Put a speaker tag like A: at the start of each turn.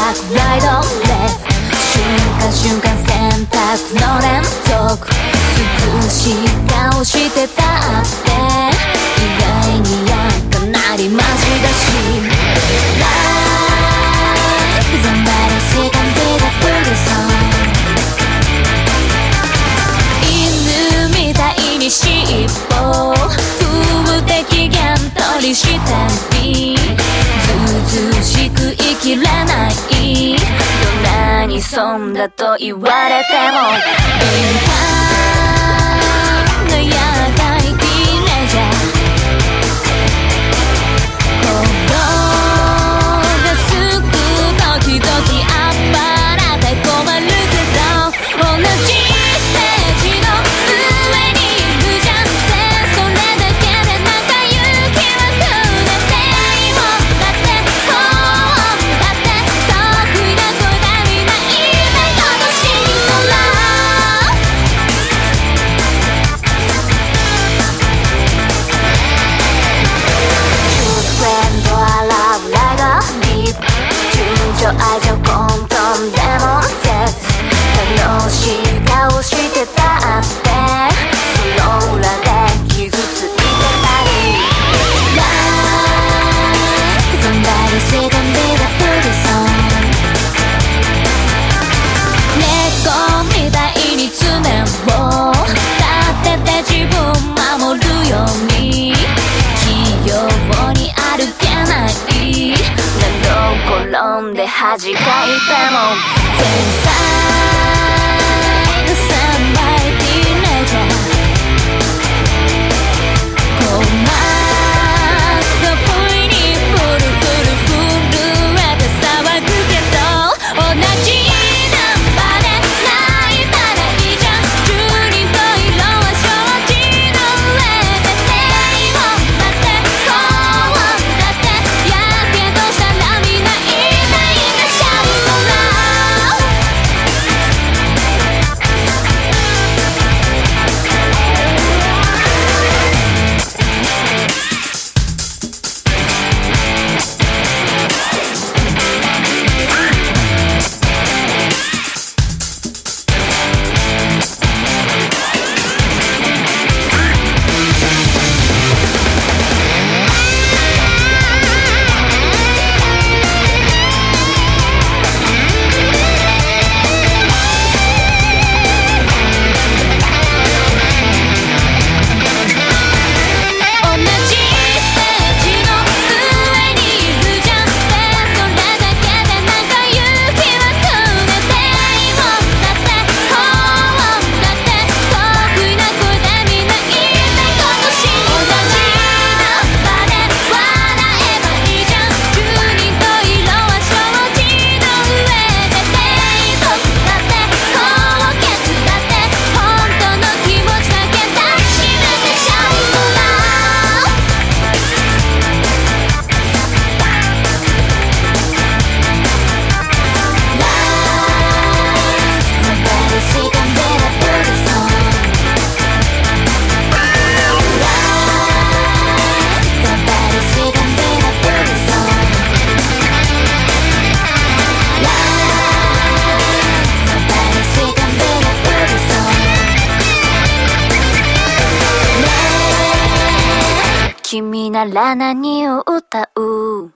A: クライドレフ瞬間瞬間選択の連続涼しい顔してたって意外にやかなりマジだしライフ Somebody say can be the pretty song 犬みたいに尻尾風的ギャン取りしてりずうずうしく生きれないどんなに損だと言われても敏感な野外ティーネイジャー心がすく時々あっぱらで困るけど同じステージの上にいるじゃんってそれだけでなんか勇気はくれていいもんだってこうだって得意な声でみんな言いたいことしそうだChoose friend or love like a deep 順調愛情混沌でも絶楽しい顔してたってその裏で傷ついてたり Like somebody say can be the pretty song 猫みたいに爪を立てて自分守るように器用に歩けない何度転んで恥かいても天才の3倍ティーネイジャー鼓膜が不意にフル震えて騒ぐけど同じナンバーで泣いたらいいじゃん10人と色は承知の上で低音だって高音だってやけどしたらみんな言いたいんだシャウトラ君なら何を歌う